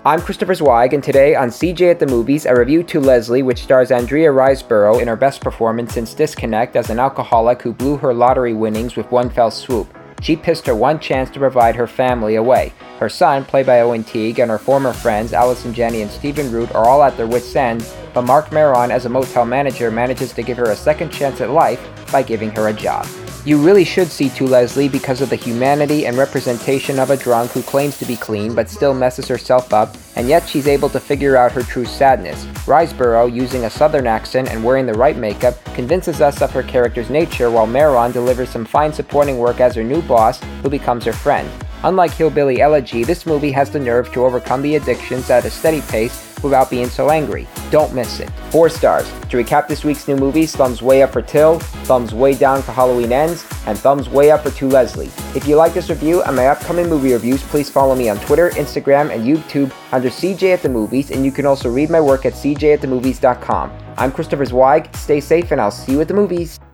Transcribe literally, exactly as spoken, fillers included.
I'm Christopher Zweig, and today on C J at the Movies, I review To Leslie, which stars Andrea Riseborough in her best performance since Disconnect as an alcoholic who blew her lottery winnings with one fell swoop. She pissed her one chance to provide her family away. Her son, played by Owen Teague, and her former friends, Allison Janney and Stephen Root, are all at their wits' end, but Mark Maron, as a motel manager, manages to give her a second chance at life by giving her a job. You really should see To Leslie because of the humanity and representation of a drunk who claims to be clean but still messes herself up, and yet she's able to figure out her true sadness. Riseborough, using a southern accent and wearing the right makeup, convinces us of her character's nature, while Maron delivers some fine supporting work as her new boss, who becomes her friend. Unlike Hillbilly Elegy, this movie has the nerve to overcome the addictions at a steady pace without being so angry. Don't miss it. Four stars. To recap this week's new movies, thumbs way up for Till, thumbs way down for Halloween Ends, and thumbs way up for To Leslie. If you like this review and my upcoming movie reviews, please follow me on Twitter, Instagram, and YouTube under C J at the Movies, and you can also read my work at c j at the movies dot com. I'm Christopher Zweig. Stay safe, and I'll see you at the movies.